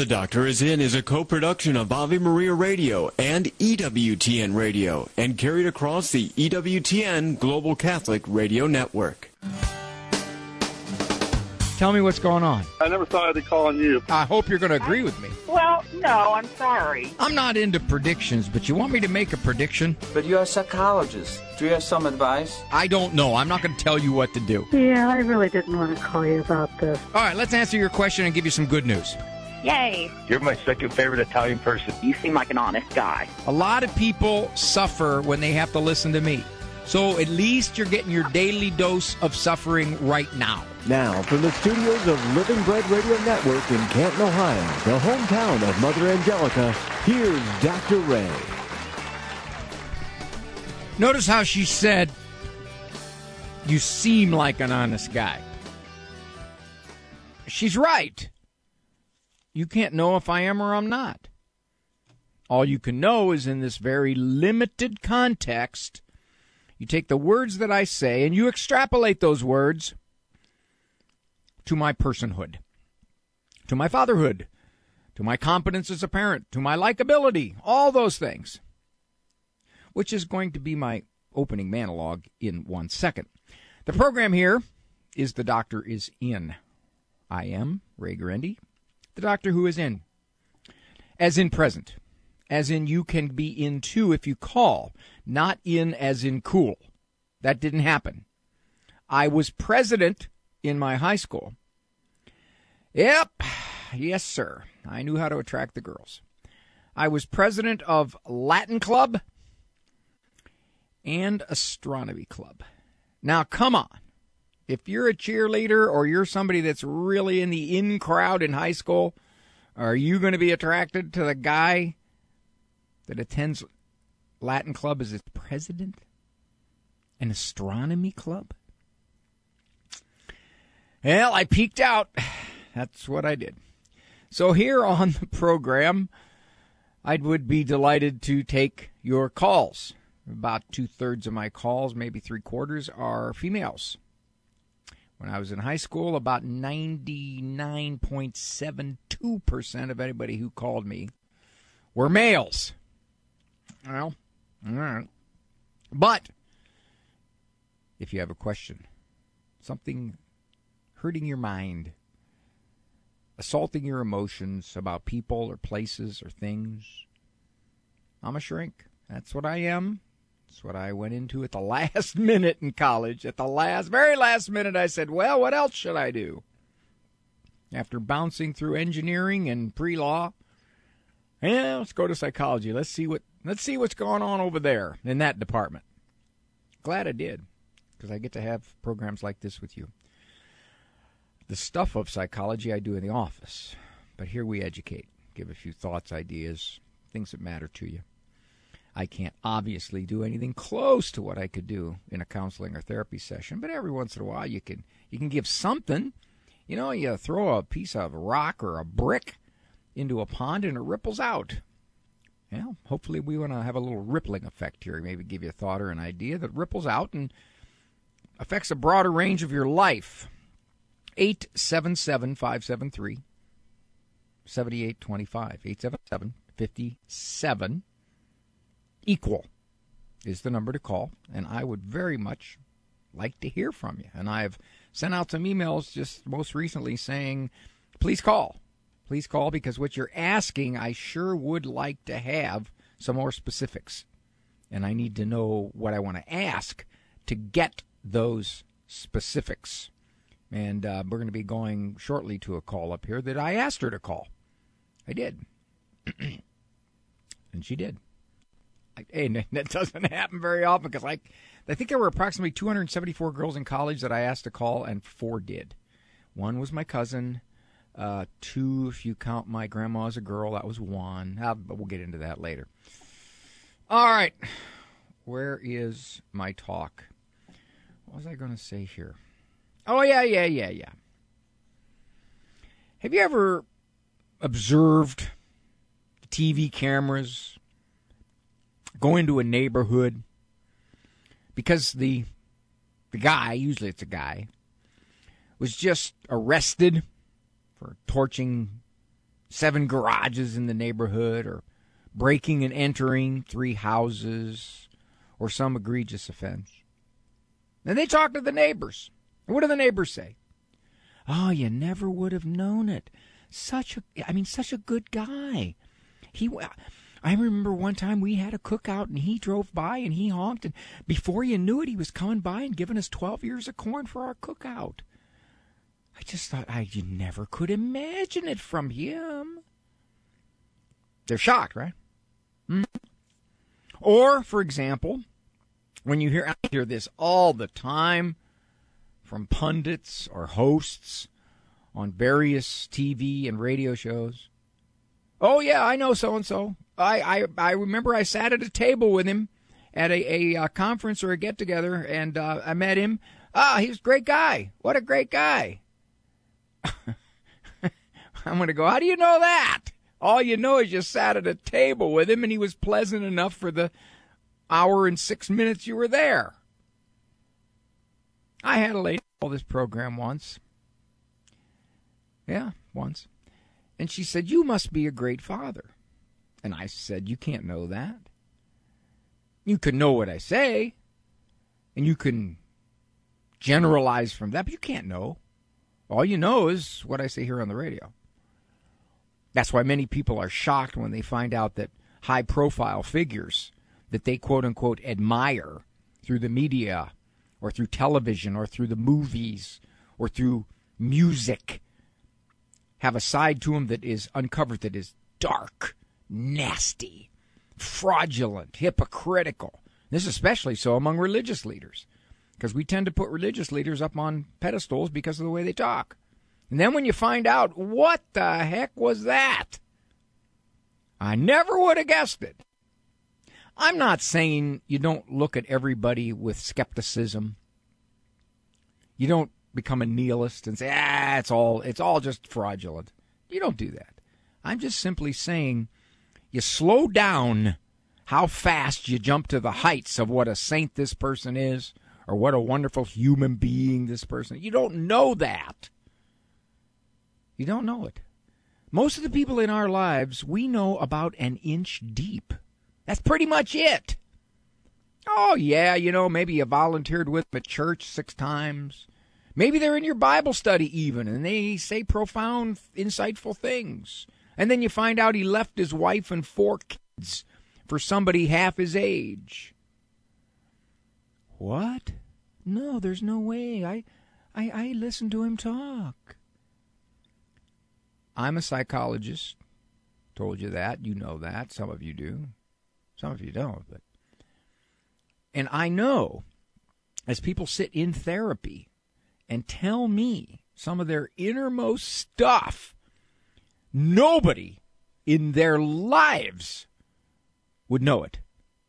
The Doctor Is In is a co-production of Ave Maria Radio and EWTN Radio and carried across the EWTN Global Catholic Radio Network. Tell me what's going on. I never thought I'd be calling you. I hope you're going to agree with me. Well, no, I'm sorry. I'm not into predictions, but you want me to make a prediction? But you're a psychologist. Do you have some advice? I don't know. I'm not going to tell you what to do. Yeah, I really didn't want to call you about this. All right, let's answer your question and give you some good news. Yay. You're my second favorite Italian person. You seem like an honest guy. A lot of people suffer when they have to listen to me. So at least you're getting your daily dose of suffering right now. Now, from the studios of Living Bread Radio Network in Canton, Ohio, the hometown of Mother Angelica, here's Dr. Ray. Notice how she said, you seem like an honest guy. She's right. You can't know if I am or I'm not. All you can know is in this very limited context, you take the words that I say and you extrapolate those words to my personhood, to my fatherhood, to my competence as a parent, to my likability, all those things, which is going to be my opening monologue in 1 second. The program here is The Doctor Is In. I am Ray Guarendi, the doctor who is in, as in present, as in you can be in too if you call, not in as in cool. That didn't happen. I was president in my high school. Yep, yes, sir. I knew how to attract the girls. I was president of Latin Club and Astronomy Club. Now, come on. If you're a cheerleader or you're somebody that's really in the in crowd in high school, are you going to be attracted to the guy that attends Latin Club as its president? An Astronomy Club? Well, I peeked out. That's what I did. So here on the program, I would be delighted to take your calls. About 2/3 of my calls, maybe 3/4, are females. When I was in high school, about 99.72% of anybody who called me were males. Well, all right. But if you have a question, something hurting your mind, assaulting your emotions about people or places or things, I'm a shrink. That's what I am. That's what I went into at the last minute in college. At the very last minute, I said, well, what else should I do? After bouncing through engineering and pre-law, yeah, let's go to psychology. Let's see what's going on over there in that department. Glad I did, because I get to have programs like this with you. The stuff of psychology I do in the office, but here we educate, give a few thoughts, ideas, things that matter to you. I can't obviously do anything close to what I could do in a counseling or therapy session, but every once in a while you can give something. You know, you throw a piece of rock or a brick into a pond and it ripples out. Well, hopefully we want to have a little rippling effect here, maybe give you a thought or an idea that ripples out and affects a broader range of your life. 877-573-7825. 877-57 equal is the number to call, and I would very much like to hear from you. And I've sent out some emails just most recently saying, please call. Please call, because what you're asking, I sure would like to have some more specifics. And I need to know what I want to ask to get those specifics. And we're going to be going shortly to a call up here that I asked her to call. I did. And she did. And that doesn't happen very often, because I think there were approximately 274 girls in college that I asked to call, and 4 did. One was my cousin. 2, if you count my grandma as a girl, that was 1. But we'll get into that later. All right. Where is my talk? What was I going to say here? Oh, yeah. Have you ever observed the TV cameras go into a neighborhood because the guy, usually it's a guy, was just arrested for torching 7 garages in the neighborhood, or breaking and entering 3 houses, or some egregious offense. And they talk to the neighbors. And what do the neighbors say? Oh, you never would have known it. Such a good guy. I remember one time we had a cookout and he drove by and he honked, and before you knew it, he was coming by and giving us 12 ears of corn for our cookout. I just thought, you never could imagine it from him. They're shocked, right? Mm-hmm. Or, for example, when I hear this all the time from pundits or hosts on various TV and radio shows. Oh, yeah, I know so-and-so. I remember I sat at a table with him at a conference or a get-together, and I met him. He's a great guy. What a great guy. I'm going to go, how do you know that? All you know is you sat at a table with him, and he was pleasant enough for the hour and 6 minutes you were there. I had a lady call this program once. Yeah, once. And she said, you must be a great father. And I said, you can't know that. You can know what I say, and you can generalize from that, but you can't know. All you know is what I say here on the radio. That's why many people are shocked when they find out that high-profile figures that they quote-unquote admire through the media or through television or through the movies or through music have a side to them that is uncovered, that is dark, nasty, fraudulent, hypocritical. This is especially so among religious leaders, because we tend to put religious leaders up on pedestals because of the way they talk. And then when you find out, what the heck was that? I never would have guessed it. I'm not saying you don't look at everybody with skepticism. You don't become a nihilist and say, it's all just fraudulent. You don't do that. I'm just simply saying you slow down how fast you jump to the heights of what a saint this person is or what a wonderful human being this person is. You don't know that. You don't know it. Most of the people in our lives, we know about an inch deep. That's pretty much it. Oh, yeah, maybe you volunteered with them at church 6 times. Maybe they're in your Bible study even, and they say profound, insightful things. And then you find out he left his wife and 4 kids for somebody half his age. What? No, there's no way. I listened to him talk. I'm a psychologist. Told you that. You know that. Some of you do. Some of you don't. And I know, as people sit in therapy and tell me some of their innermost stuff, nobody in their lives would know it.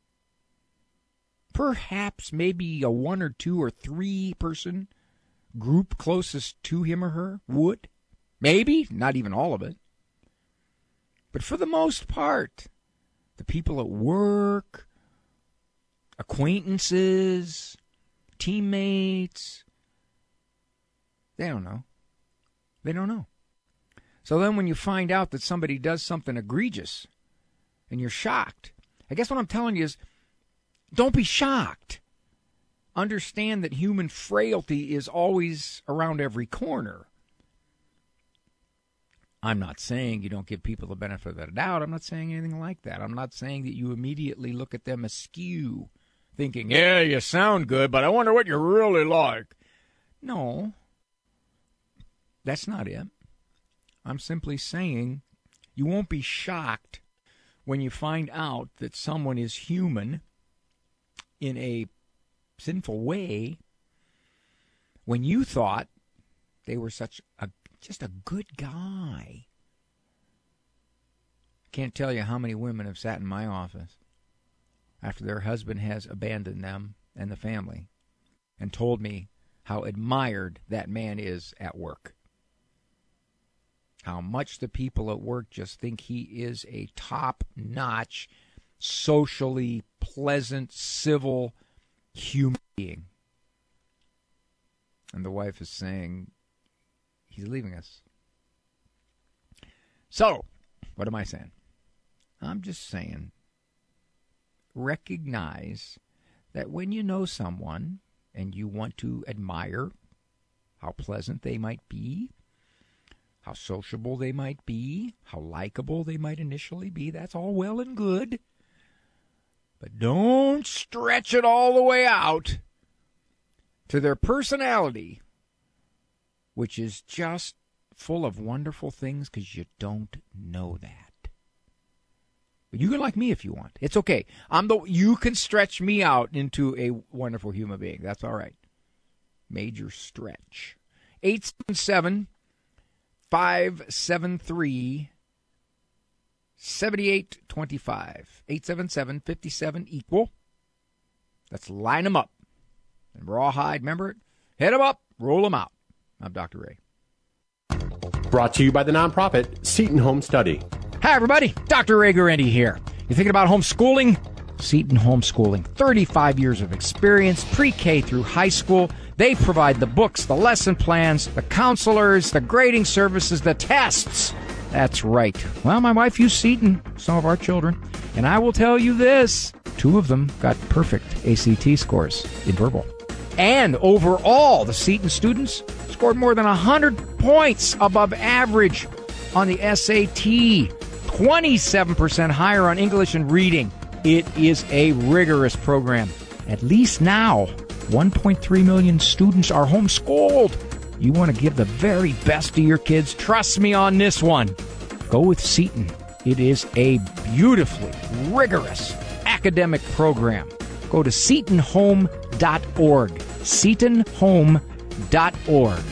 Perhaps maybe a 1 or 2 or 3 person group closest to him or her would. Maybe, not even all of it. But for the most part, the people at work, acquaintances, teammates, they don't know. They don't know. So then when you find out that somebody does something egregious and you're shocked, I guess what I'm telling you is, don't be shocked. Understand that human frailty is always around every corner. I'm not saying you don't give people the benefit of the doubt. I'm not saying anything like that. I'm not saying that you immediately look at them askew, thinking, yeah, you sound good, but I wonder what you're really like. No, that's not it. I'm simply saying you won't be shocked when you find out that someone is human in a sinful way when you thought they were just a good guy. Can't tell you how many women have sat in my office after their husband has abandoned them and the family and told me how admired that man is at work. How much the people at work just think he is a top-notch, socially pleasant, civil human being. And the wife is saying, he's leaving us. So, What am I saying? I'm just saying, recognize that when you know someone and you want to admire how pleasant they might be, how sociable they might be, how likable they might initially be, that's all well and good. But don't stretch it all the way out to their personality, which is just full of wonderful things because you don't know that. But you can like me if you want. It's okay. You can stretch me out into a wonderful human being. That's all right. Major stretch. 877-573-7825. 877-57 Let's line them up. And rawhide, remember it? Head them up, roll them out. I'm Dr. Ray. Brought to you by the nonprofit Seton Home Study. Hi, everybody. Dr. Ray Guarendi here. You thinking about homeschooling? Seton Homeschooling. 35 years of experience, pre-K through high school. They provide the books, the lesson plans, the counselors, the grading services, the tests. That's right. Well, my wife used Seton, some of our children. And I will tell you this, 2 of them got perfect ACT scores in verbal. And overall, the Seton students scored more than 100 points above average on the SAT, 27% higher on English and reading. It is a rigorous program. At least now, 1.3 million students are homeschooled. You want to give the very best to your kids? Trust me on this one. Go with Seton. It is a beautifully rigorous academic program. Go to SetonHome.org. SetonHome.org.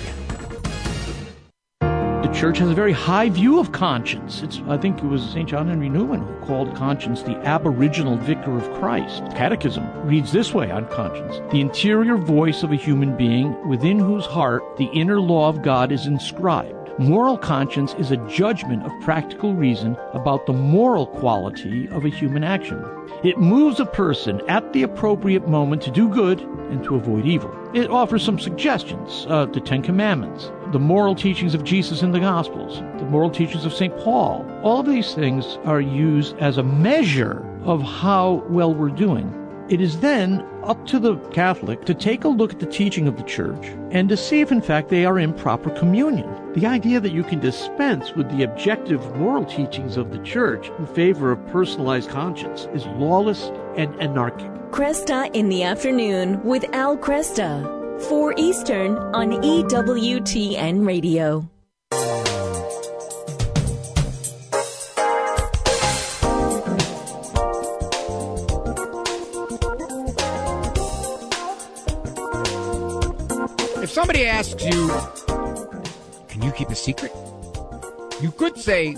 The church has a very high view of conscience. I think it was St. John Henry Newman who called conscience the aboriginal vicar of Christ. Catechism reads this way on conscience: the interior voice of a human being within whose heart the inner law of God is inscribed. Moral conscience is a judgment of practical reason about the moral quality of a human action. It moves a person at the appropriate moment to do good and to avoid evil. It offers some suggestions, the Ten Commandments, the moral teachings of Jesus in the Gospels, the moral teachings of St. Paul. All of these things are used as a measure of how well we're doing. It is then up to the Catholic to take a look at the teaching of the Church and to see if, in fact, they are in proper communion. The idea that you can dispense with the objective moral teachings of the Church in favor of personalized conscience is lawless and anarchic. Cresta in the Afternoon with Al Cresta, 4 Eastern on EWTN Radio. If somebody asks you, can you keep a secret? You could say,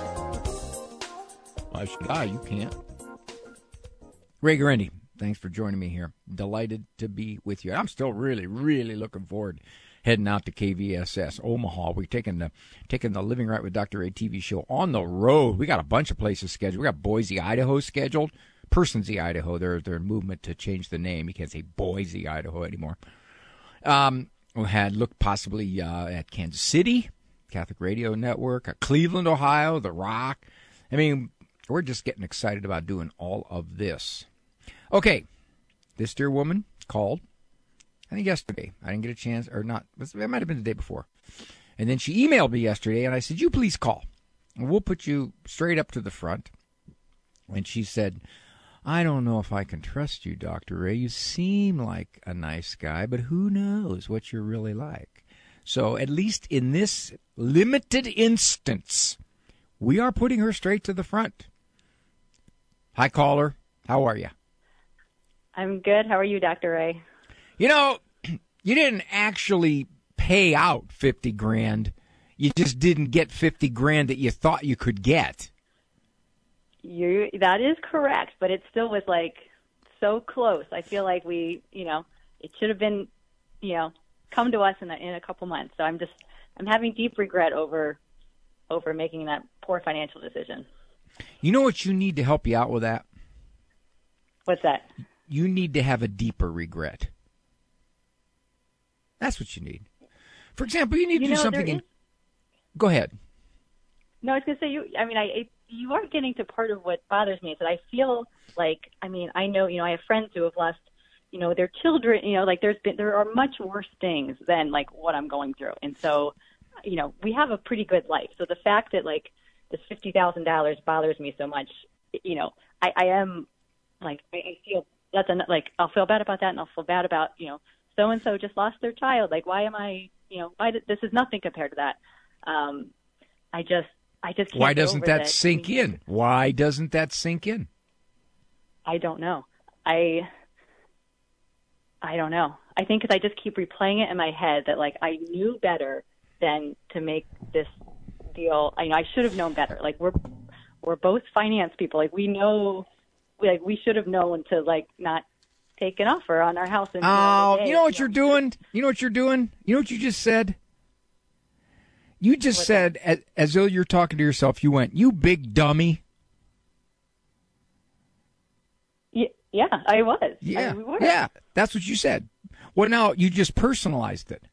why should I? You can't. Ray Guarendi, thanks for joining me here. Delighted to be with you. I'm still really, really looking forward heading out to KVSS Omaha. We're taking the Living Right with Dr. Ray TV show on the road. We got a bunch of places scheduled. We got Boise, Idaho scheduled. Personsy, Idaho. They're in movement to change the name. You can't say Boise, Idaho anymore. We had looked possibly at Kansas City, Catholic Radio Network, Cleveland, Ohio, The Rock. I mean, we're just getting excited about doing all of this. Okay, this dear woman called, I think yesterday. I didn't get a chance, or not. It might have been the day before. And then she emailed me yesterday, and I said, you please call. And we'll put you straight up to the front. And she said, I don't know if I can trust you, Dr. Ray. You seem like a nice guy, but who knows what you're really like. So at least in this limited instance, we are putting her straight to the front. Hi, caller. How are you? I'm good. How are you, Dr. Ray? You know, you didn't actually pay out $50,000. You just didn't get $50,000 that you thought you could get. That is correct, but it still was like so close. I feel like it should have been, come to us in a couple months. So I'm having deep regret over making that poor financial decision. You know what you need to help you out with that? What's that? You need to have a deeper regret. That's what you need. For example, you need to do something. Go ahead. No, I was going to say you are getting to part of what bothers me is that I feel like, I mean, I know, I have friends who have lost, their children, like there are much worse things than like what I'm going through. And so, we have a pretty good life. So the fact that like this $50,000 bothers me so much, I am like, I feel that's like, I'll feel bad about that. And I'll feel bad about, so-and-so just lost their child. Like, why am I, this is nothing compared to that. I just can't. Why doesn't that sink in? Why doesn't that sink in? I don't know. I don't know. I think because I just keep replaying it in my head that like I knew better than to make this deal. I should have known better. Like we're both finance people. Like we know, like we should have known to like not take an offer on our house. And you know what you're doing? You know what you're doing? You know what you just said? You just said, as though you're talking to yourself, you went, "You big dummy." Yeah, I was. Yeah, yeah, that's what you said. Well, now you just personalized it.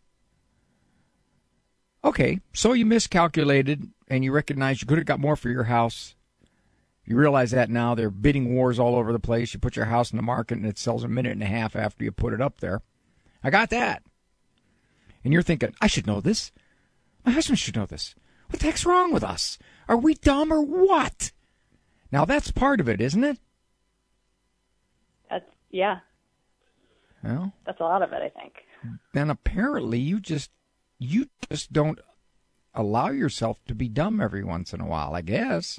Okay, so you miscalculated, and you recognize you could have got more for your house. You realize that now. There are bidding wars all over the place. You put your house in the market, and it sells a minute and a half after you put it up there. I got that. And you're thinking, I should know this. My husband should know this. What the heck's wrong with us? Are we dumb or what? Now, that's part of it, isn't it? Yeah. Well, that's a lot of it, I think. Then apparently you just don't allow yourself to be dumb every once in a while, I guess.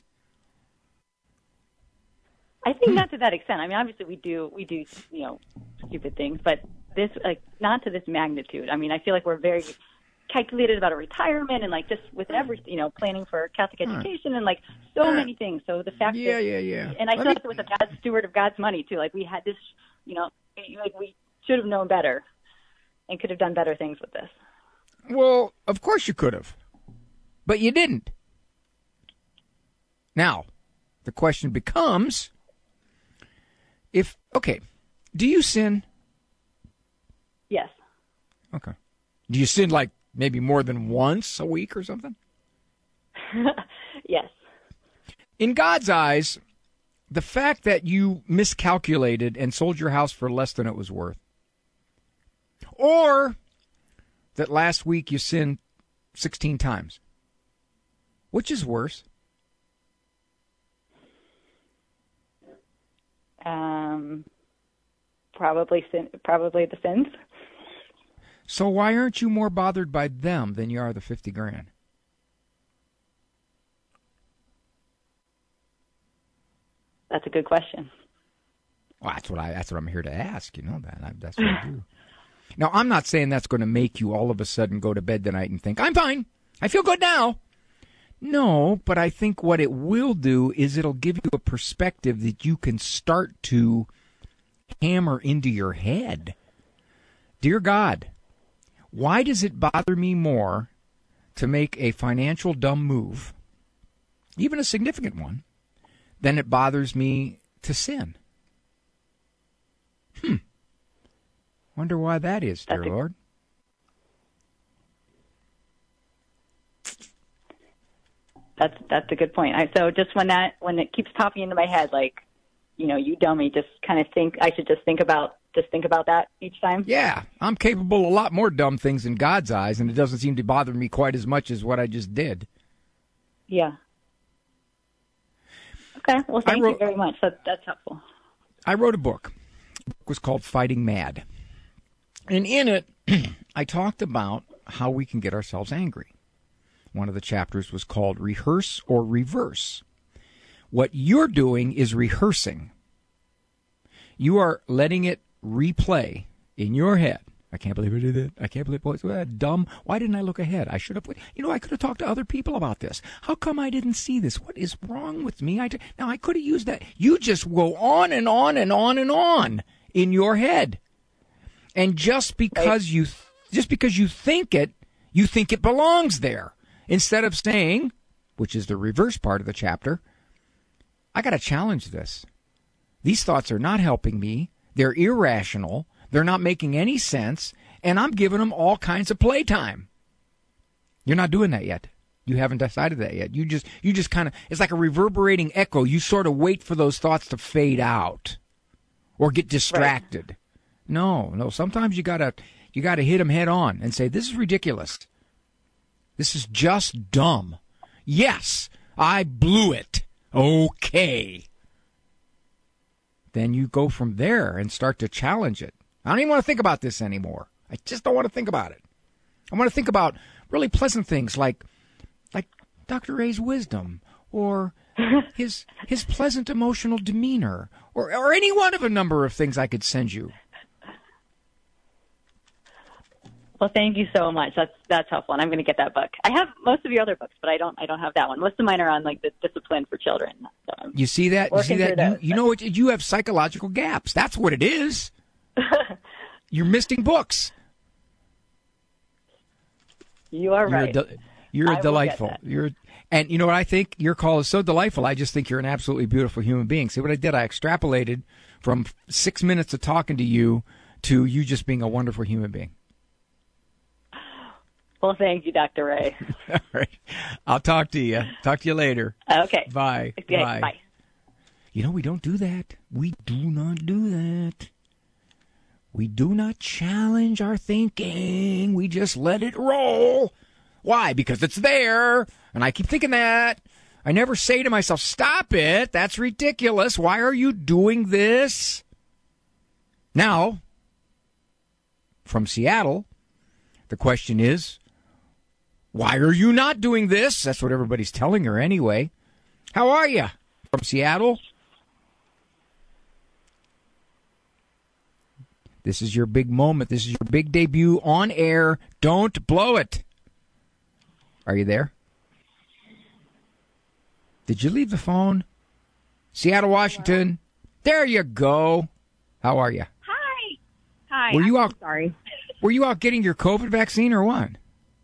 I think not to that extent. I mean, obviously we do, stupid things, but this, like, not to this magnitude. I mean, I feel like we're very calculated about a retirement and like just with everything, planning for Catholic education and like so many things. So the fact that, and I feel like it was a bad steward of God's money too. Like we had this, like we should have known better and could have done better things with this. Well, of course you could have, but you didn't. Now, the question becomes, do you sin? Yes. Okay. Do you sin like maybe more than once a week or something? Yes. In God's eyes, the fact that you miscalculated and sold your house for less than it was worth, or that last week you sinned 16 times, which is worse? Probably the sins. So why aren't you more bothered by them than you are the $50,000? That's a good question. Well, that's what I'm here to ask. You know that. That's what I do. Now, I'm not saying that's going to make you all of a sudden go to bed tonight and think, I'm fine. I feel good now. No, but I think what it will do is it'll give you a perspective that you can start to hammer into your head. Dear God, why does it bother me more to make a financial dumb move, even a significant one, than it bothers me to sin? Wonder why that is, dear Lord. That's a good point. So just when it keeps popping into my head, like, you dummy, just kind of think I should just think about that each time. Yeah, I'm capable of a lot more dumb things in God's eyes, and it doesn't seem to bother me quite as much as what I just did. Yeah. Okay. Well, thank you very much. That's helpful. I wrote a book. The book was called Fighting Mad. And in it, I talked about how we can get ourselves angry. One of the chapters was called Rehearse or Reverse. What you're doing is rehearsing. You are letting it replay in your head. I can't believe I did that. I can't believe it was dumb. Why didn't I look ahead? I should have. I could have talked to other people about this. How come I didn't see this? What is wrong with me? Now, I could have used that. You just go on and on and on and on in your head. And just because you think it belongs there. Instead of saying, which is the reverse part of the chapter, I got to challenge this. These thoughts are not helping me. They're irrational. They're not making any sense. And I'm giving them all kinds of playtime. You're not doing that yet. You haven't decided that yet. You just kind of, it's like a reverberating echo. You sort of wait for those thoughts to fade out or get distracted. Right. No. Sometimes you gotta hit them head on and say, this is ridiculous. This is just dumb. Yes, I blew it. Okay. Then you go from there and start to challenge it. I don't even want to think about this anymore. I just don't want to think about it. I want to think about really pleasant things like Dr. Ray's wisdom or his pleasant emotional demeanor or any one of a number of things I could send you. Well, thank you so much. That's helpful, and I'm going to get that book. I have most of your other books, but I don't have that one. Most of mine are on like the discipline for children. So you see that? You know what? You have psychological gaps. That's what it is. You're missing books. You are right. You're delightful. And you know what I think? Your call is so delightful. I just think you're an absolutely beautiful human being. See what I did? I extrapolated from 6 minutes of talking to you just being a wonderful human being. Well, thank you, Dr. Ray. All right. I'll talk to you. Talk to you later. Okay. Bye. Okay, bye. You know, we don't do that. We do not do that. We do not challenge our thinking. We just let it roll. Why? Because it's there. And I keep thinking that. I never say to myself, stop it. That's ridiculous. Why are you doing this? Now, from Seattle, the question is, why are you not doing this? That's what everybody's telling her anyway. How are you? From Seattle? This is your big moment. This is your big debut on air. Don't blow it. Are you there? Did you leave the phone? Seattle, Washington. There you go. How are you? Hi. Were you out? Sorry. Were you out getting your COVID vaccine or what?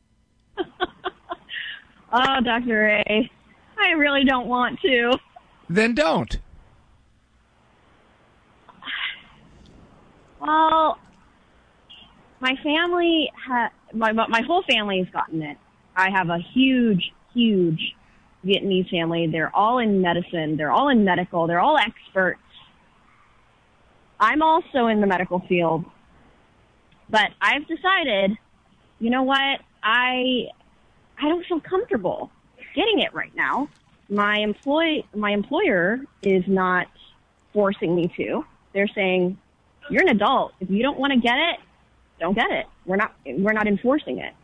Oh, Dr. Ray, I really don't want to. Then don't. Well, my family my whole family has gotten it. I have a huge Vietnamese family. They're all in medicine. They're all in medical. They're all experts. I'm also in the medical field. But I've decided, you know what? I don't feel comfortable getting it right now. My employer is not forcing me to. They're saying, you're an adult. If you don't want to get it, don't get it. We're not enforcing it.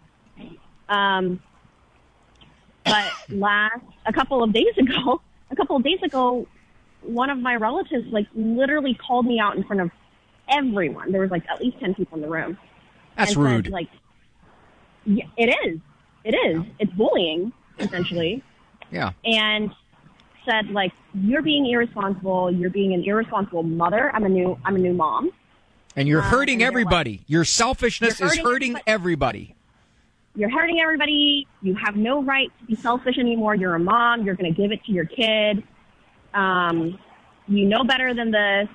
But a couple of days ago, one of my relatives literally called me out in front of everyone. There was at least 10 people in the room. That's rude. Said, yeah, it is. It's bullying, essentially. Yeah. And said you're being irresponsible. You're being an irresponsible mother. I'm a new mom. And you're hurting everybody. Your selfishness is hurting everybody. You're hurting everybody. You have no right to be selfish anymore. You're a mom. You're going to give it to your kid. You know better than this.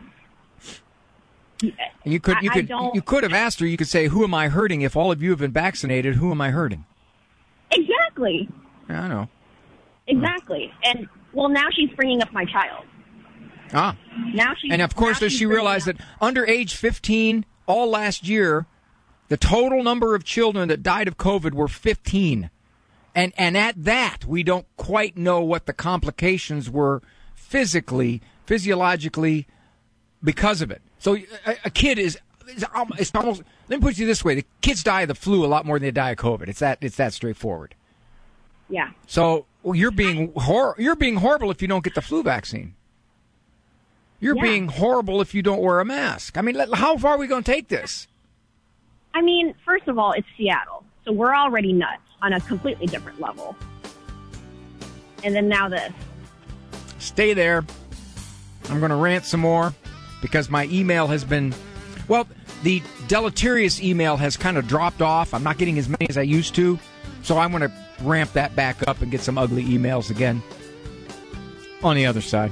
You could have asked her. You could say, "Who am I hurting? If all of you have been vaccinated, who am I hurting?" Exactly. Yeah, I know. Exactly. And now she's bringing up my child. Ah. And of course, does she realize that under age 15, all last year, the total number of children that died of COVID were 15. And at that, we don't quite know what the complications were physiologically, because of it. So a kid it's almost, let me put it this way, the kids die of the flu a lot more than they die of COVID. It's that straightforward. Yeah. So you're being horrible if you don't get the flu vaccine. You're being horrible if you don't wear a mask. I mean, how far are we going to take this? I mean, first of all, it's Seattle, so we're already nuts on a completely different level. And then now this. Stay there. I'm going to rant some more because my email has been, the deleterious email has kind of dropped off. I'm not getting as many as I used to, so I'm going to ramp that back up and get some ugly emails again on the other side.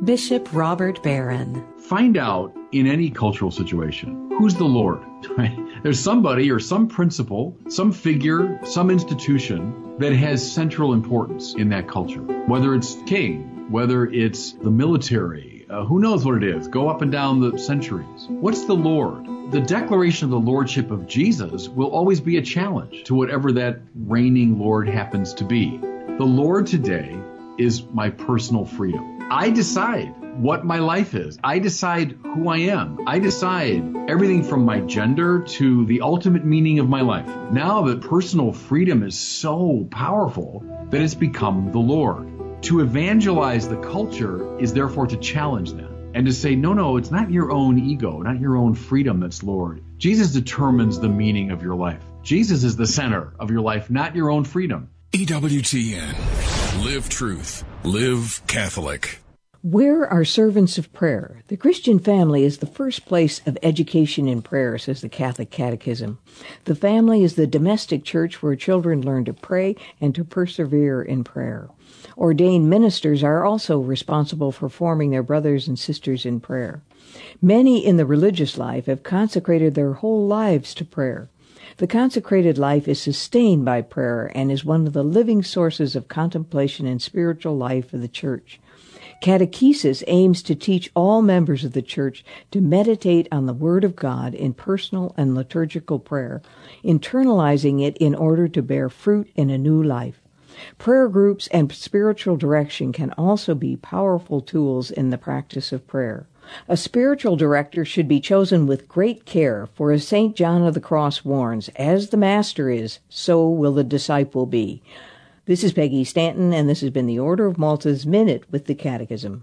Bishop Robert Barron. Find out in any cultural situation, who's the Lord? Right? There's somebody or some principle, some figure, some institution that has central importance in that culture. Whether it's king, whether it's the military, who knows what it is? Go up and down the centuries. What's the Lord? The declaration of the Lordship of Jesus will always be a challenge to whatever that reigning Lord happens to be. The Lord today is my personal freedom. I decide what my life is. I decide who I am. I decide everything from my gender to the ultimate meaning of my life. Now that personal freedom is so powerful that it's become the Lord. To evangelize the culture is therefore to challenge them and to say, no, it's not your own ego, not your own freedom that's Lord. Jesus determines the meaning of your life. Jesus is the center of your life, not your own freedom. EWTN. Live truth. Live Catholic. Where are servants of prayer? The Christian family is the first place of education in prayer, says the Catholic Catechism. The family is the domestic church where children learn to pray and to persevere in prayer. Ordained ministers are also responsible for forming their brothers and sisters in prayer. Many in the religious life have consecrated their whole lives to prayer. The consecrated life is sustained by prayer and is one of the living sources of contemplation and spiritual life of the church. Catechesis aims to teach all members of the church to meditate on the Word of God in personal and liturgical prayer, internalizing it in order to bear fruit in a new life. Prayer groups and spiritual direction can also be powerful tools in the practice of prayer. A spiritual director should be chosen with great care, for as St. John of the Cross warns, as the master is, so will the disciple be. This is Peggy Stanton, and this has been the Order of Malta's Minute with the Catechism.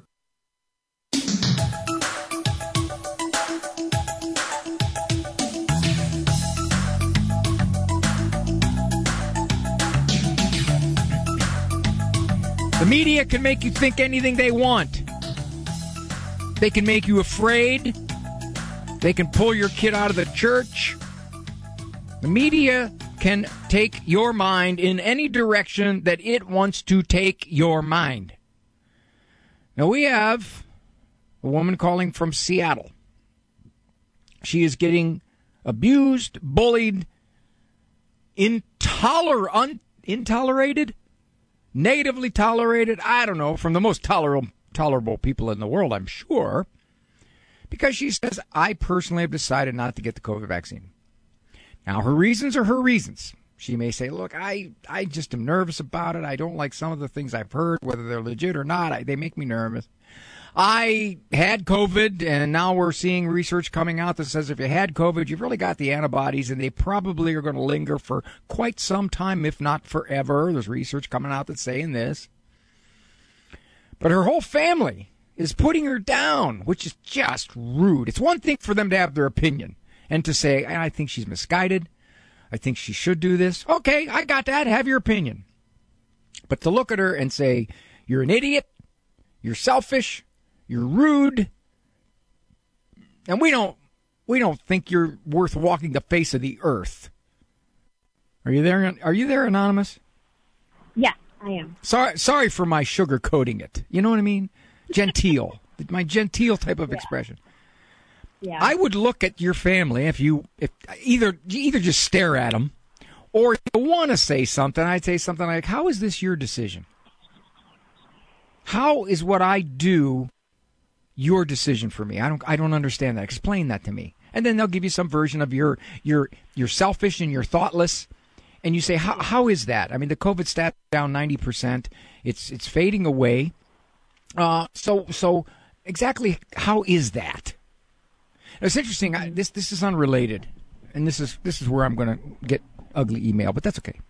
The media can make you think anything they want. They can make you afraid. They can pull your kid out of the church. The media can take your mind in any direction that it wants to take your mind. Now, we have a woman calling from Seattle. She is getting abused, bullied, intolerated, negatively tolerated, I don't know, from the most tolerable people in the world, I'm sure, because she says, I personally have decided not to get the COVID vaccine. Now, her reasons are her reasons. She may say, look, I just am nervous about it. I don't like some of the things I've heard, whether they're legit or not. They make me nervous. I had COVID, and now we're seeing research coming out that says if you had COVID, you've really got the antibodies, and they probably are going to linger for quite some time, if not forever. There's research coming out that's saying this. But her whole family is putting her down, which is just rude. It's one thing for them to have their opinion and to say, I think she's misguided. I think she should do this. Okay, I got that. Have your opinion. But to look at her and say, you're an idiot, you're selfish, you're rude, and we don't think you're worth walking the face of the earth. Are you there? Are you there, Anonymous? Yeah, I am. Sorry for my sugarcoating it. You know what I mean? Genteel. My genteel type of expression. Yeah. I would look at your family if either just stare at them, or if you want to say something, I'd say something like, how is this your decision? How is what I do your decision for me? I don't understand that. Explain that to me. And then they'll give you some version of you're selfish and you're thoughtless. And you say, how is that? I mean, the COVID stats are down 90%. It's fading away. So exactly how is that? Now, it's interesting. This is unrelated, and this is where I'm going to get ugly email, but that's okay.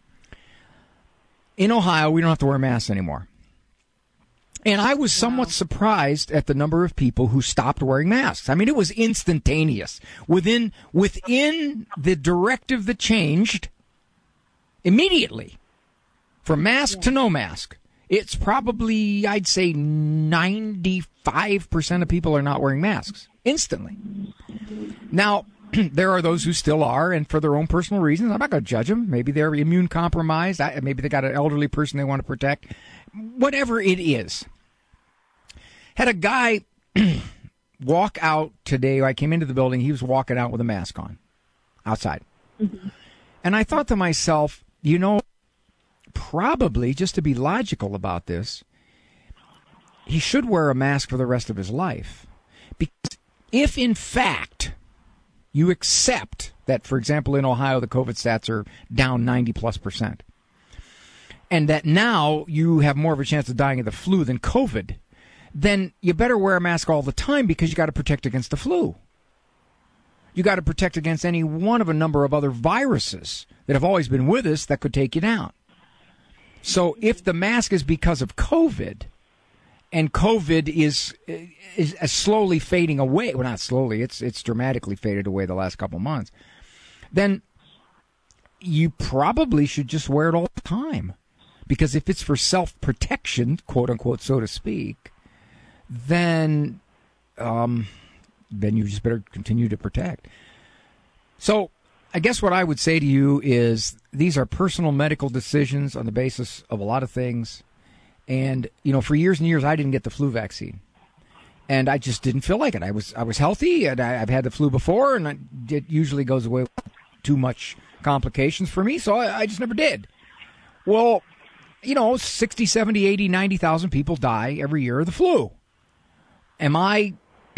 In Ohio, we don't have to wear masks anymore. And I was somewhat surprised at the number of people who stopped wearing masks. I mean, it was instantaneous. Within the directive that changed immediately from mask to no mask, it's probably, I'd say, 95% of people are not wearing masks instantly. Now, there are those who still are, and for their own personal reasons. I'm not going to judge them. Maybe they're immune compromised. Maybe they got an elderly person they want to protect. Whatever it is. Had a guy walk out today. I came into the building. He was walking out with a mask on outside. Mm-hmm. And I thought to myself, probably just to be logical about this, he should wear a mask for the rest of his life. Because if, in fact, you accept that, for example, in Ohio, the COVID stats are down 90+%, and that now you have more of a chance of dying of the flu than COVID, then you better wear a mask all the time because you got to protect against the flu. You got to protect against any one of a number of other viruses that have always been with us that could take you down. So if the mask is because of COVID, and COVID is slowly fading away, well, not slowly, it's dramatically faded away the last couple months, then you probably should just wear it all the time. Because if it's for self-protection, quote unquote, so to speak, then you just better continue to protect. So I guess what I would say to you is these are personal medical decisions on the basis of a lot of things. And, for years and years, I didn't get the flu vaccine. And I just didn't feel like it. I was healthy, and I've had the flu before, and it usually goes away with too much complications for me, so I just never did. Well, 60, 70, 80, 90,000 people die every year of the flu. Am I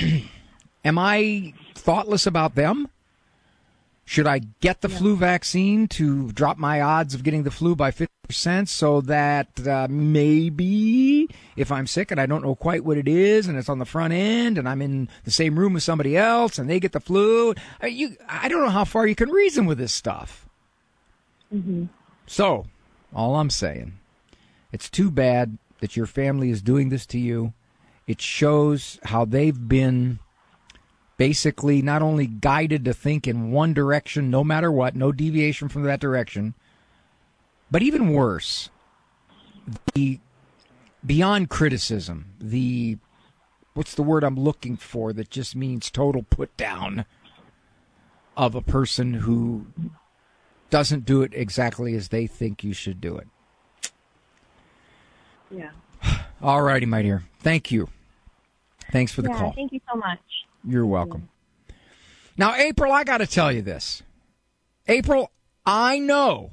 thoughtless about them? Should I get the flu vaccine to drop my odds of getting the flu by 50% so that maybe if I'm sick and I don't know quite what it is and it's on the front end and I'm in the same room with somebody else and they get the flu? I don't know how far you can reason with this stuff. Mm-hmm. So, all I'm saying, it's too bad that your family is doing this to you. It shows how they've been basically not only guided to think in one direction, no matter what, no deviation from that direction, but even worse, the beyond criticism, what's the word I'm looking for that just means total put down of a person who doesn't do it exactly as they think you should do it. Yeah. All righty, my dear. Thank you. Thanks for the call. Thank you so much. You're welcome. Now, April, I got to tell you this. April, I know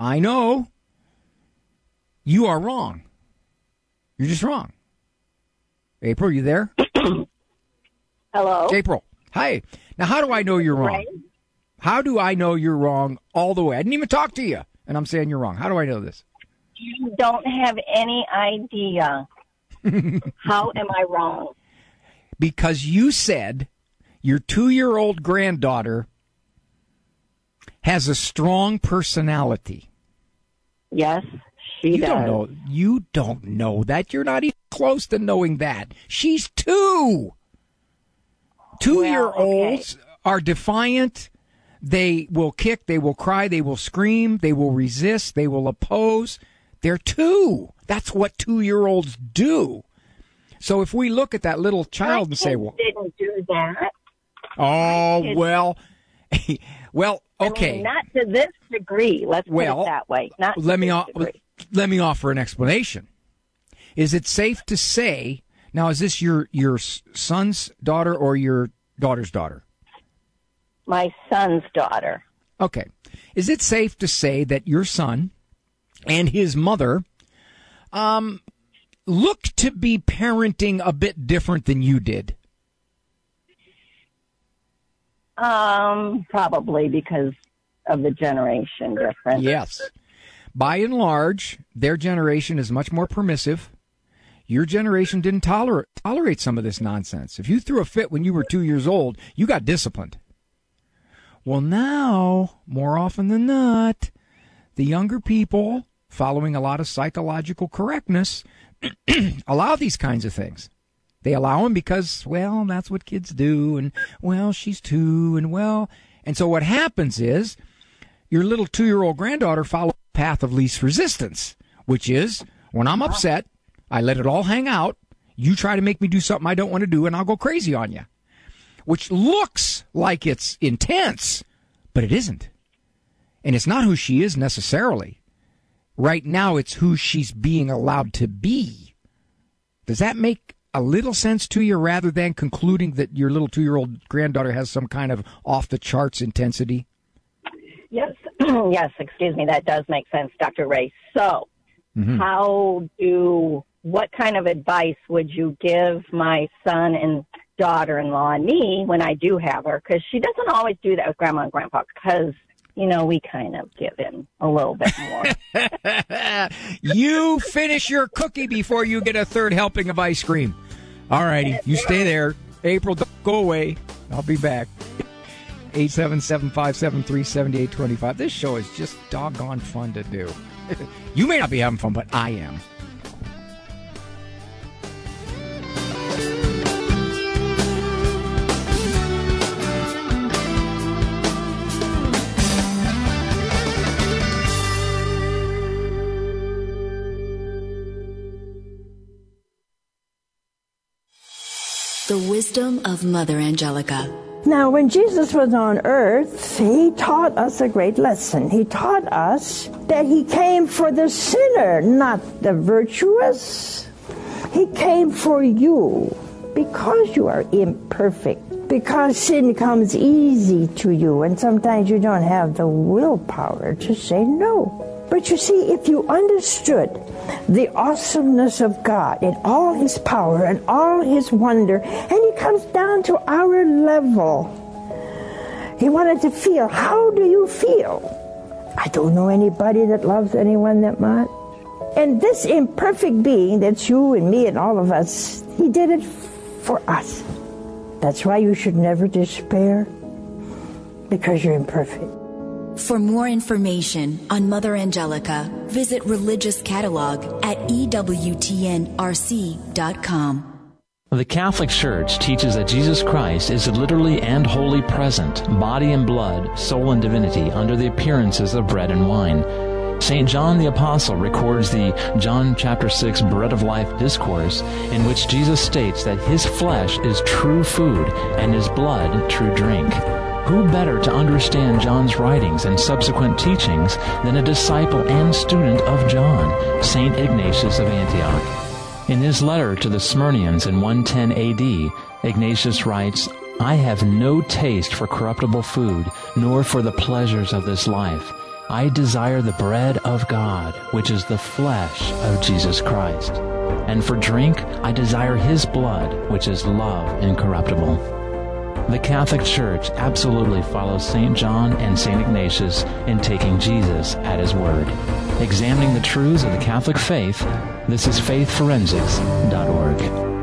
you are wrong. You're just wrong. April, you there? Hello? April, hi. Now, how do I know you're wrong? Right. How do I know you're wrong all the way? I didn't even talk to you, and I'm saying you're wrong. How do I know this? You don't have any idea. How am I wrong? Because you said your 2-year-old granddaughter has a strong personality. Yes, she does. You don't know that. You're not even close to knowing that. She's 2. 2-year-olds are defiant. They will kick, they will cry, they will scream, they will resist, they will oppose. They're 2. That's what 2-year-olds do. So if we look at that little child and say, well, didn't do that. Oh, well, okay. I mean, not to this degree. Let's put it that way. Not to this degree. Let me offer an explanation. Is it safe to say, now, is this your son's daughter or your daughter's daughter? My son's daughter. Okay. Is it safe to say that your son and his mother look to be parenting a bit different than you did? Probably because of the generation difference. Yes. By and large, their generation is much more permissive. Your generation didn't tolerate some of this nonsense. If you threw a fit when you were 2 years old, you got disciplined. Well, now, more often than not, the younger people, following a lot of psychological correctness, allow these kinds of things. They allow them because, well, that's what kids do, and, well, she's 2, and so what happens is your little 2-year-old granddaughter follows the path of least resistance, which is, when I'm upset, I let it all hang out, you try to make me do something I don't want to do, and I'll go crazy on you, which looks like it's intense, but it isn't. And it's not who she is necessarily. Right now, it's who she's being allowed to be. Does that make a little sense to you rather than concluding that your little 2-year-old granddaughter has some kind of off-the-charts intensity? Yes, yes, excuse me, that does make sense, Dr. Ray. So, what kind of advice would you give my son and daughter-in-law and me when I do have her? Because she doesn't always do that with Grandma and Grandpa because, we kind of give in a little bit more. You finish your cookie before you get a third helping of ice cream. All righty, you stay there. April, don't go away. I'll be back. 877-573-7825. This show is just doggone fun to do. You may not be having fun, but I am. The wisdom of Mother Angelica. Now, when Jesus was on earth, he taught us a great lesson. He taught us that he came for the sinner, not the virtuous. He came for you because you are imperfect, because sin comes easy to you, and sometimes you don't have the willpower to say no. But you see, if you understood the awesomeness of God and all his power and all his wonder, and he comes down to our level, he wanted to feel, how do you feel? I don't know anybody that loves anyone that much. And this imperfect being, that's you and me and all of us, he did it for us. That's why you should never despair, because you're imperfect. For more information on Mother Angelica, visit Religious Catalog at EWTNRC.com. The Catholic Church teaches that Jesus Christ is literally and wholly present, body and blood, soul and divinity, under the appearances of bread and wine. St. John the Apostle records the John chapter 6 Bread of Life discourse, in which Jesus states that his flesh is true food and his blood true drink. Who better to understand John's writings and subsequent teachings than a disciple and student of John, St. Ignatius of Antioch? In his letter to the Smyrnians in 110 AD, Ignatius writes, I have no taste for corruptible food, nor for the pleasures of this life. I desire the bread of God, which is the flesh of Jesus Christ. And for drink, I desire his blood, which is love incorruptible. The Catholic Church absolutely follows St. John and St. Ignatius in taking Jesus at his word. Examining the truths of the Catholic faith, this is faithforensics.org.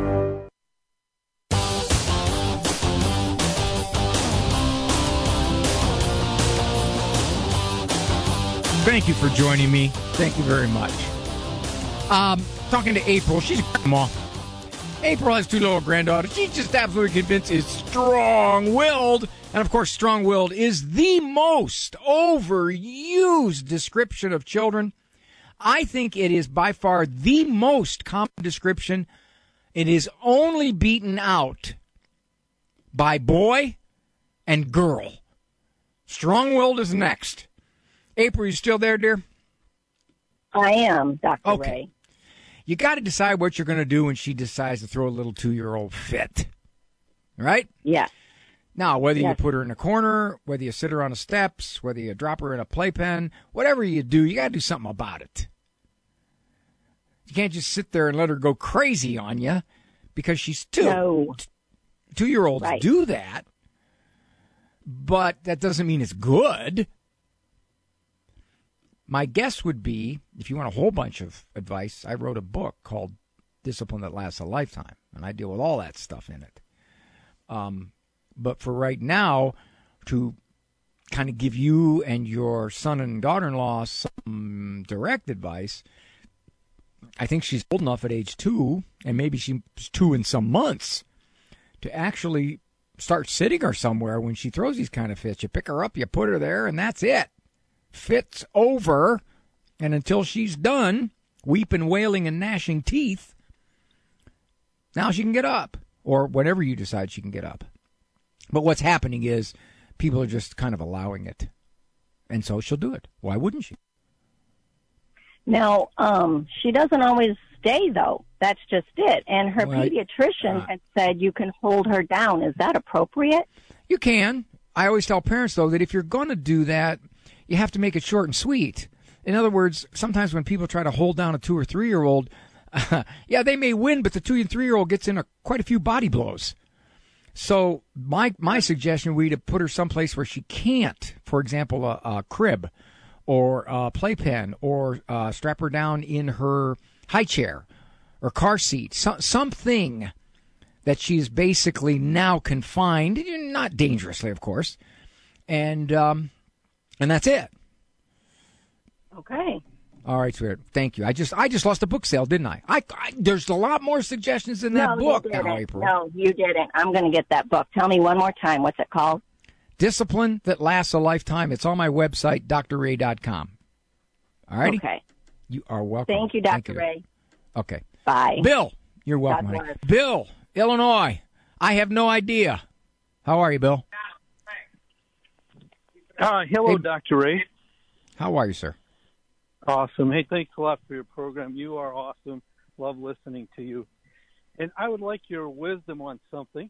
Thank you for joining me. Thank you very much. Talking to April. She's a grandma. April has 2 little granddaughters. She's just absolutely convinced is strong-willed. And, of course, strong-willed is the most overused description of children. I think it is by far the most common description. It is only beaten out by boy and girl. Strong-willed is next. April, you still there, dear? I am, Dr. Ray. You got to decide what you're going to do when she decides to throw a little 2-year-old fit. Right? Yeah. Now, whether you put her in a corner, whether you sit her on the steps, whether you drop her in a playpen, whatever you do, you got to do something about it. You can't just sit there and let her go crazy on you because she's 2. No. 2-year-olds do that, but that doesn't mean it's good. My guess would be, if you want a whole bunch of advice, I wrote a book called Discipline That Lasts a Lifetime, and I deal with all that stuff in it. But for right now, to kind of give you and your son and daughter-in-law some direct advice, I think she's old enough at age 2, and maybe she's 2 in some months, to actually start sitting her somewhere when she throws these kind of fits. You pick her up, you put her there, and that's it. Fits over, and until she's done weeping, wailing, and gnashing teeth, now she can get up, or whenever you decide she can get up. But what's happening is people are just kind of allowing it, and so she'll do it. Why wouldn't she? Now, she doesn't always stay, though. That's just it. And her pediatrician had said you can hold her down. Is that appropriate? You can. I always tell parents, though, that if you're going to do that, you have to make it short and sweet. In other words, sometimes when people try to hold down a 2 or 3-year-old, yeah, they may win, but the 2 and 3-year-old gets in quite a few body blows. So my suggestion would be to put her someplace where she can't, for example, a crib or a playpen, or strap her down in her high chair or car seat, something that she's basically now confined, not dangerously, of course, and that's it. Okay. All right, sweetheart. Thank you. I just lost a book sale, didn't I? There's a lot more suggestions in that book now, April. No, you didn't. I'm going to get that book. Tell me one more time. What's it called? Discipline That Lasts a Lifetime. It's on my website, drray.com. All righty? Okay. You are welcome. Thank you, Dr. Ray. Okay. Bye. Bill, you're welcome, honey. Bill, Illinois. I have no idea. How are you, Bill? Hello, Dr. Ray. How are you, sir? Awesome. Hey, thanks a lot for your program. You are awesome. Love listening to you. And I would like your wisdom on something.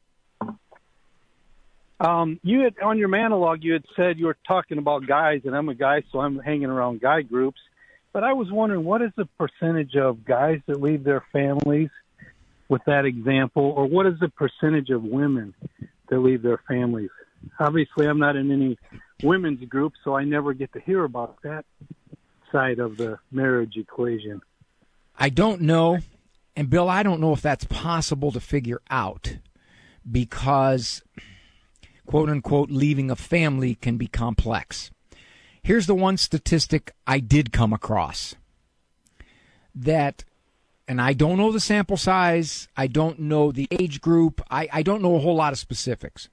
You had, on your monologue, you had said you were talking about guys, and I'm a guy, so I'm hanging around guy groups. But I was wondering, what is the percentage of guys that leave their families with that example, or what is the percentage of women that leave their families? Obviously, I'm not in any women's group, so I never get to hear about that side of the marriage equation. I don't know. And, Bill, I don't know if that's possible to figure out because, quote-unquote, leaving a family can be complex. Here's the one statistic I did come across that, and I don't know the sample size, I don't know the age group, I don't know a whole lot of specifics.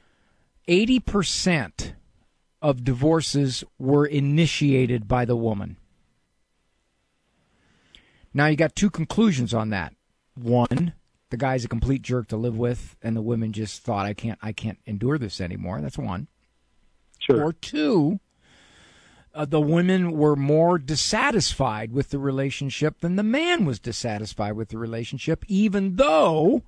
80% of divorces were initiated by the woman. Now, you got two conclusions on that. One, the guy's a complete jerk to live with, and the women just thought, I can't endure this anymore. That's one. Sure. Or two, the women were more dissatisfied with the relationship than the man was dissatisfied with the relationship, even though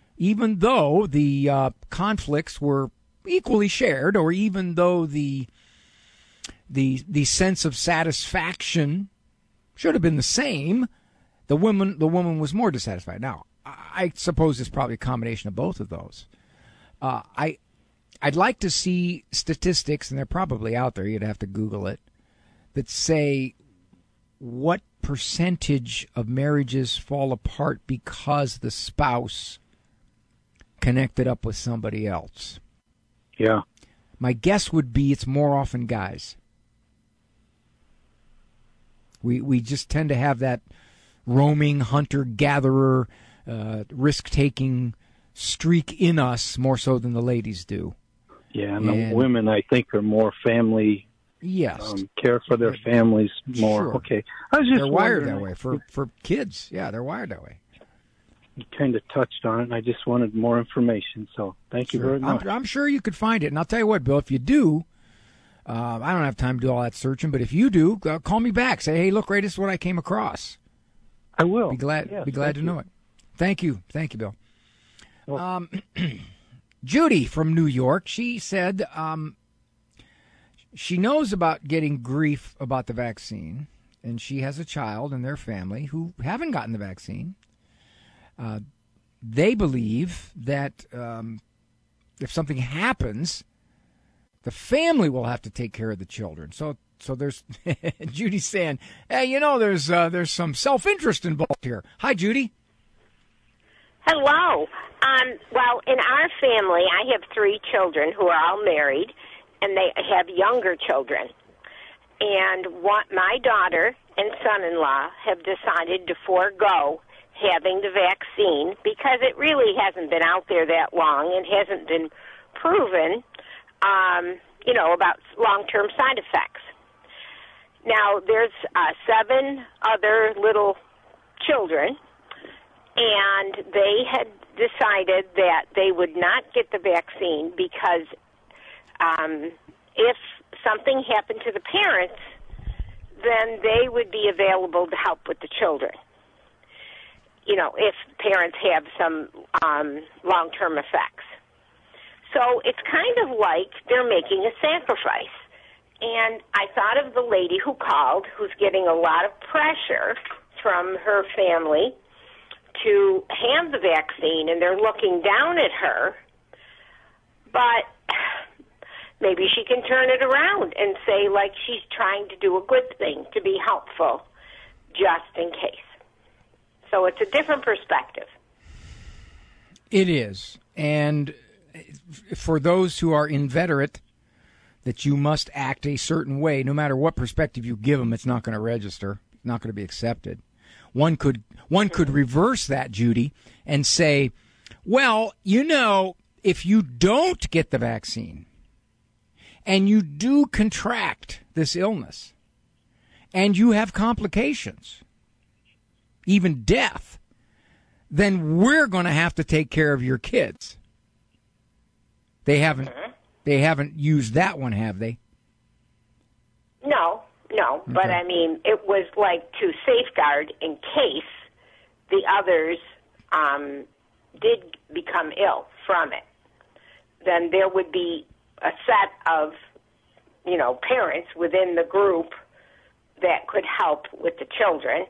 the conflicts were equally shared, or even though the sense of satisfaction should have been the same, the woman was more dissatisfied. Now, I suppose it's probably a combination of both of those. I'd like to see statistics, and they're probably out there, you'd have to Google it, that say what percentage of marriages fall apart because the spouse connected up with somebody else. Yeah. My guess would be it's more often guys. We just tend to have that roaming hunter-gatherer, risk-taking streak in us more so than the ladies do. Yeah, and the women, I think, are more family. Yes. Care for their families more. Sure. Okay. I was just they're wired that way for kids. Yeah, they're wired that way. You kind of touched on it, and I just wanted more information. So thank you very much. I'm sure you could find it. And I'll tell you what, Bill, if you do, I don't have time to do all that searching, but if you do, call me back. Say, hey, look, Ray, this is what I came across. I will. Be glad to know it. Thank you. Thank you, Bill. Well, Judy from New York, she said she knows about getting grief about the vaccine, and she has a child in their family who haven't gotten the vaccine. They believe that if something happens, the family will have to take care of the children. So there's Judy's saying, hey, there's some self-interest involved here. Hi, Judy. Hello. Well, in our family, I have 3 children who are all married, and they have younger children. And my daughter and son-in-law have decided to forego having the vaccine because it really hasn't been out there that long and hasn't been proven, about long-term side effects. Now, there's 7 other little children, and they had decided that they would not get the vaccine because if something happened to the parents, then they would be available to help with the children. You know, if parents have some long-term effects. So it's kind of like they're making a sacrifice. And I thought of the lady who called, who's getting a lot of pressure from her family to have the vaccine, and they're looking down at her. But maybe she can turn it around and say, like, she's trying to do a good thing, to be helpful, just in case. So it's a different perspective. It is. And for those who are inveterate, that you must act a certain way, no matter what perspective you give them, it's not going to register. It's not going to be accepted. One could reverse that, Judy, and say, well, you know, if you don't get the vaccine and you do contract this illness and you have complications, even death, then we're going to have to take care of your kids. They haven't used that one, have they? No, okay. But I mean, it was like to safeguard in case the others did become ill from it. Then there would be a set of, you know, parents within the group that could help with the children.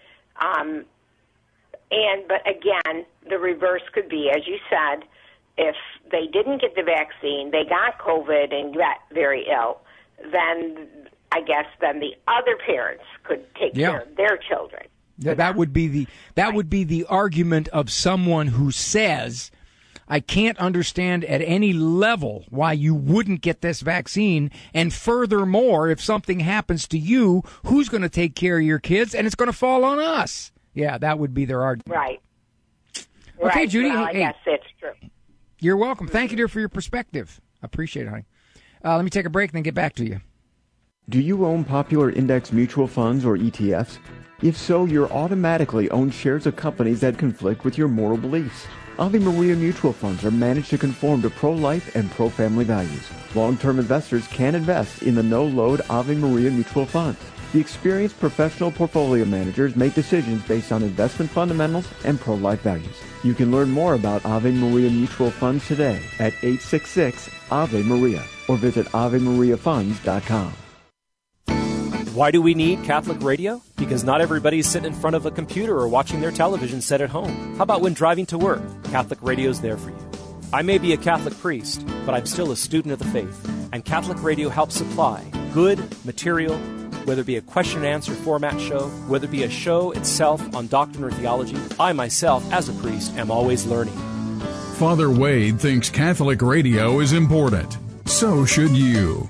But again, the reverse could be, as you said, if they didn't get the vaccine, they got COVID and got very ill, then I guess then the other parents could take care of their children. That would be the argument of someone who says, I can't understand at any level why you wouldn't get this vaccine. And furthermore, if something happens to you, who's going to take care of your kids? And it's going to fall on us. Yeah, that would be their argument. Right. Okay, right. Judy. Well, I guess it's true. You're welcome. Thank you, dear, for your perspective. I appreciate it, honey. Let me take a break and then get back to you. Do you own popular index mutual funds or ETFs? If so, you're automatically own shares of companies that conflict with your moral beliefs. Ave Maria mutual funds are managed to conform to pro-life and pro-family values. Long-term investors can invest in the no-load Ave Maria mutual funds. The experienced professional portfolio managers make decisions based on investment fundamentals and pro-life values. You can learn more about Ave Maria mutual funds today at 866-AVE-MARIA or visit AveMariaFunds.com. Why do we need Catholic radio? Because not everybody's sitting in front of a computer or watching their television set at home. How about when driving to work? Catholic radio's there for you. I may be a Catholic priest, but I'm still a student of the faith, and Catholic radio helps supply good material, whether it be a question and answer format show, whether it be a show itself on doctrine or theology. I myself, as a priest, am always learning. Father Wade thinks Catholic radio is important. So should you.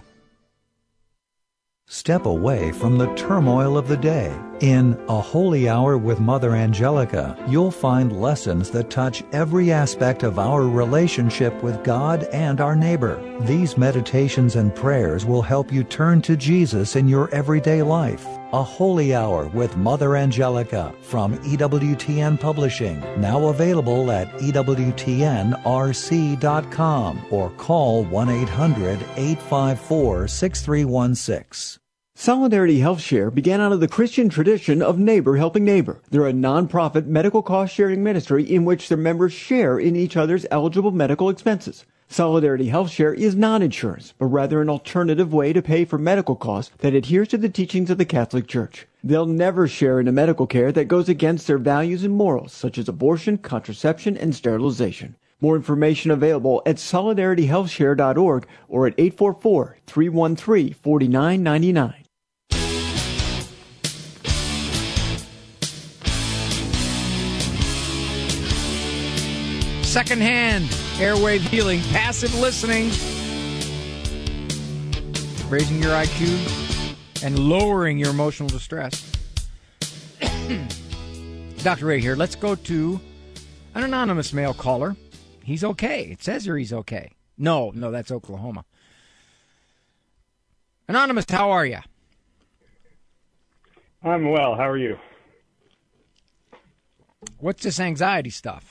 Step away from the turmoil of the day. In A Holy Hour with Mother Angelica, you'll find lessons that touch every aspect of our relationship with God and our neighbor. These meditations and prayers will help you turn to Jesus in your everyday life. A Holy Hour with Mother Angelica from EWTN Publishing, now available at EWTNRC.com or call 1-800-854-6316. Solidarity Health Share began out of the Christian tradition of neighbor helping neighbor. They're a non-profit medical cost-sharing ministry in which their members share in each other's eligible medical expenses. Solidarity Health Share is not insurance, but rather an alternative way to pay for medical costs that adheres to the teachings of the Catholic Church. They'll never share in a medical care that goes against their values and morals, such as abortion, contraception, and sterilization. More information available at solidarityhealthshare.org or at 844-313-4999. Secondhand airwave healing, passive listening, raising your IQ and lowering your emotional distress. Dr. Ray here. Let's go to an anonymous male caller. He's okay. It says here he's okay. No, that's Oklahoma. Anonymous, how are you? I'm well. How are you? What's this anxiety stuff?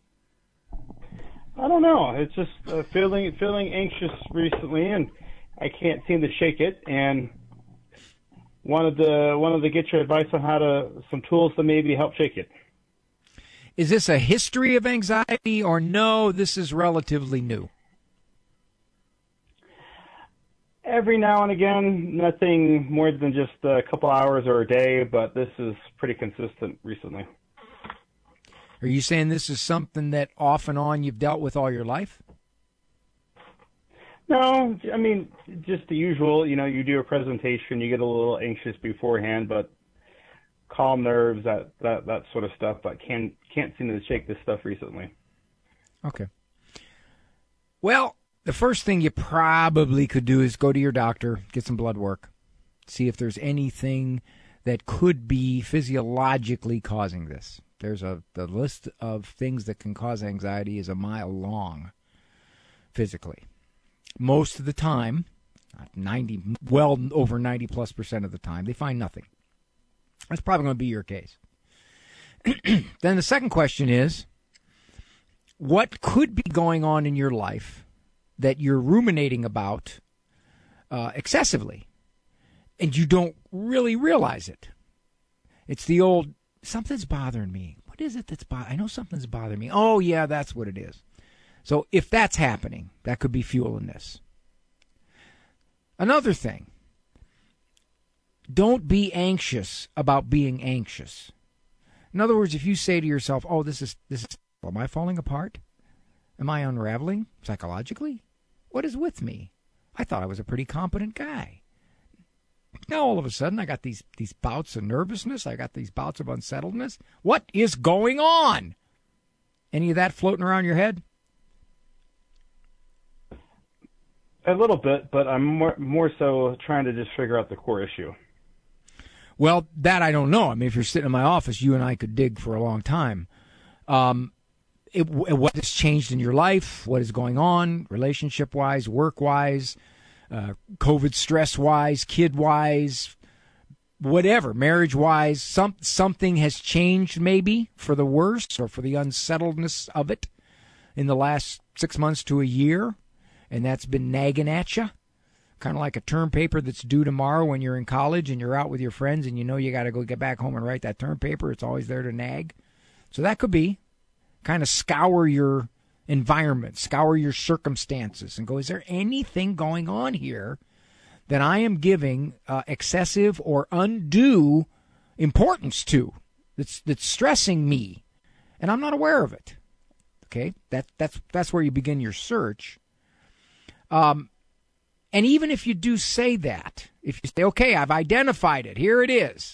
I don't know. It's just feeling anxious recently, and I can't seem to shake it. And wanted to get your advice on some tools to maybe help shake it. Is this a history of anxiety, or no, this is relatively new? Every now and again, nothing more than just a couple hours or a day, but this is pretty consistent recently. Are you saying this is something that off and on you've dealt with all your life? No, I mean, just the usual. You do a presentation, you get a little anxious beforehand, but calm nerves, that sort of stuff, but can't seem to shake this stuff recently. Okay. Well, the first thing you probably could do is go to your doctor, get some blood work, see if there's anything that could be physiologically causing this. The list of things that can cause anxiety is a mile long physically. Most of the time, well over 90+% of the time, they find nothing. That's probably going to be your case. Then the second question is, what could be going on in your life that you're ruminating about excessively, and you don't really realize it? It's the old, something's bothering me. What is it that's bothering? I know something's bothering me. Oh, yeah, that's what it is. So if that's happening, that could be fueling this. Another thing, don't be anxious about being anxious. In other words, if you say to yourself, oh, this is, am I falling apart? Am I unraveling psychologically? What is with me? I thought I was a pretty competent guy. Now all of a sudden I got these bouts of nervousness. I got these bouts of unsettledness. What is going on? Any of that floating around your head? A little bit, but I'm more so trying to just figure out the core issue. Well, that I don't know. I mean, if you're sitting in my office, you and I could dig for a long time. What has changed in your life? What is going on relationship-wise, work-wise, COVID stress-wise, kid-wise, whatever, marriage-wise? Something has changed maybe for the worse or for the unsettledness of it in the last 6 months to a year, and that's been nagging at you. Kind of like a term paper that's due tomorrow when you're in college and you're out with your friends and you know you got to go get back home and write that term paper. It's always there to nag. So that could be kind of scour your environment, scour your circumstances and go, is there anything going on here that I am giving excessive or undue importance to that's stressing me and I'm not aware of it? Okay, that's where you begin your search. And even if you do say that, if you say, okay, I've identified it, here it is,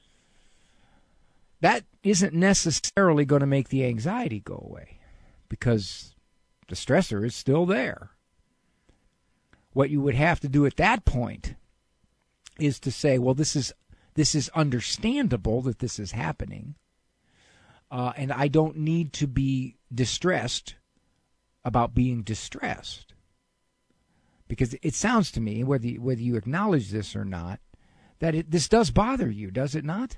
that isn't necessarily going to make the anxiety go away because the stressor is still there. What you would have to do at that point is to say, well, this is understandable that this is happening, and I don't need to be distressed about being distressed. Because it sounds to me, whether you acknowledge this or not, that this does bother you, does it not?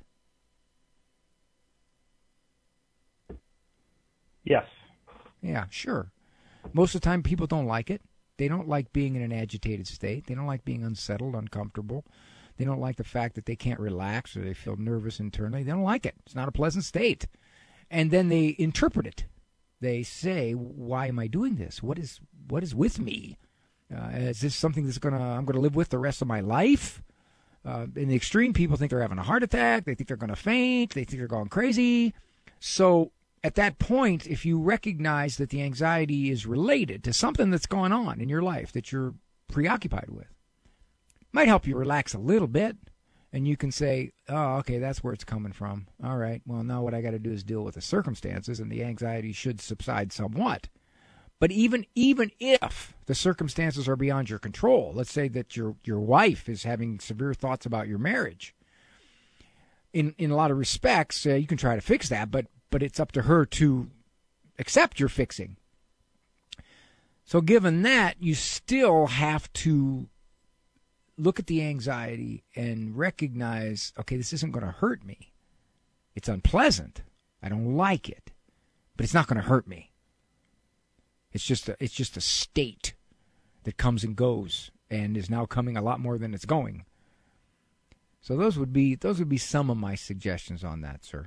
Yes. Yeah, sure. Most of the time people don't like it. They don't like being in an agitated state. They don't like being unsettled, uncomfortable. They don't like the fact that they can't relax or they feel nervous internally. They don't like it. It's not a pleasant state. And then they interpret it. They say, why am I doing this? What is with me? Is this something I'm going to live with the rest of my life? In the extreme, people think they're having a heart attack. They think they're going to faint. They think they're going crazy. So at that point, if you recognize that the anxiety is related to something that's going on in your life that you're preoccupied with, it might help you relax a little bit. And you can say, oh, okay, that's where it's coming from. All right, well, now what I got to do is deal with the circumstances, and the anxiety should subside somewhat. But even if the circumstances are beyond your control, let's say that your wife is having severe thoughts about your marriage, in a lot of respects, you can try to fix that, but it's up to her to accept your fixing. So given that, you still have to look at the anxiety and recognize, okay, this isn't going to hurt me. It's unpleasant. I don't like it, but it's not going to hurt me. It's just a state that comes and goes and is now coming a lot more than it's going. So those would be some of my suggestions on that, sir.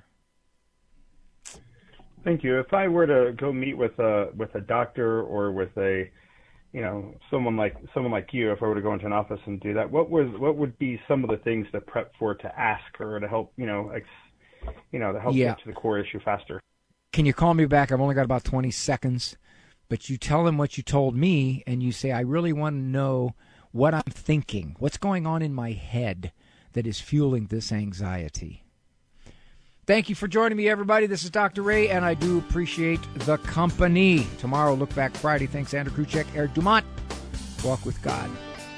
Thank you. If I were to go meet with a doctor or with a, someone like you, if I were to go into an office and do that, what would be some of the things to prep for, to ask her, to help, to help get to the core issue faster? Can you call me back? I've only got about 20 seconds, but you tell them what you told me, and you say, I really want to know what I'm thinking, what's going on in my head that is fueling this anxiety. Thank you for joining me, everybody. This is Dr. Ray, and I do appreciate the company. Tomorrow, Look Back Friday. Thanks, Andrew Kruchek, Eric Dumont. Walk with God.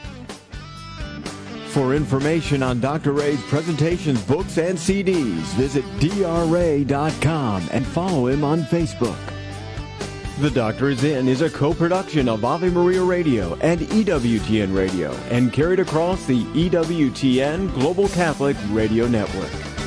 For information on Dr. Ray's presentations, books, and CDs, visit drray.com and follow him on Facebook. The Doctor is In is a co-production of Ave Maria Radio and EWTN Radio and carried across the EWTN Global Catholic Radio Network.